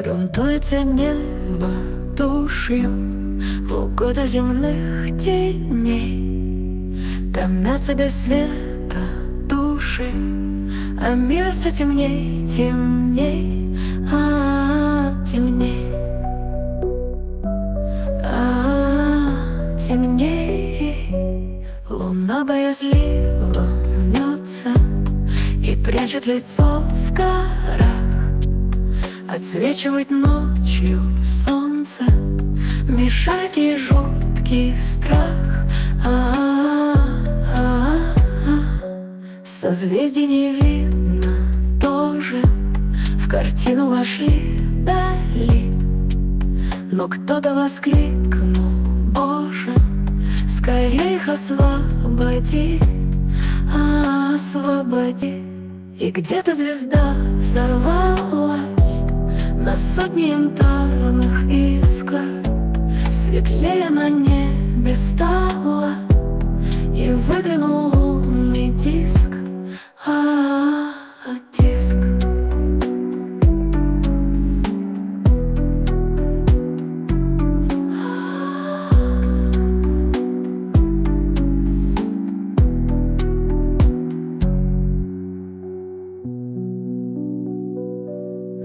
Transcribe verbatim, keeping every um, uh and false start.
Грунтуется небо тушью в угоду земных теней. Томятся без света души, а мир все темней, темней, а, -а, -а темней, а, -а, -а, темней. Луна боязливо мнется и прячет лицо в горах. Отсвечивает ночью солнце, мешает ей жуткий страх. А -а -а -а -а. Созвездий не видно тоже, в картину вошли дали. Но кто-то воскликнул: Боже, скорее их освободи, а, освободи. И где-то звезда взорвалась на сотни янтарных